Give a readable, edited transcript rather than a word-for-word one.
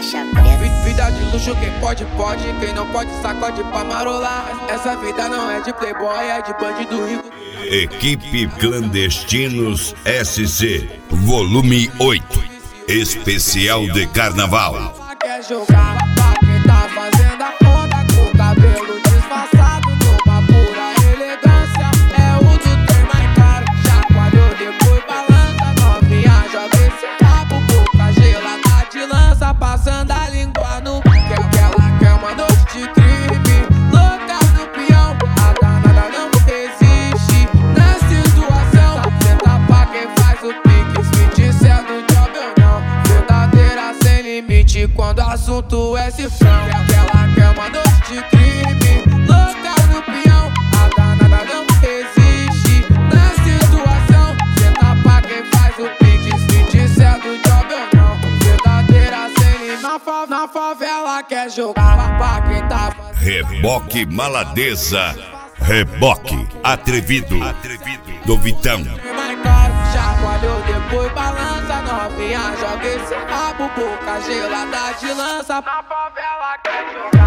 caixa preta. Vida de luxo, quem pode, pode. Quem não pode, sacode pra marolar. Essa vida não é de playboy, é de bandido rico. Equipe Clandestinos SC, volume 8, especial de carnaval. Quer jogar pra quem tá fazendo a conta, com o cabelo disfarçado numa pura elegância. É o do trem mais caro, chacoalhou, depois balança. Novinha, joga esse rabo, boca gelada de lança, passando a língua no que ela quer uma noite de crime. Louca do peão, a danada não existe na situação. Senta pra quem faz o pique, se disser do job ou não. Verdadeira sem limite quando o assunto é cifrão. Ela quer uma noite de crime. Louca do peão, a danada não existe na situação. Senta pra quem faz o pique, se disser do job ou não. Verdadeira sem limite na favela quer jogar pra quem tá fazendo. Reboque Maladeza, reboque atrevido do Vitão. Chacoalhou, depois balança. Novinha, joga esse rabo, boca gelada de lança. Na favela quer jogar.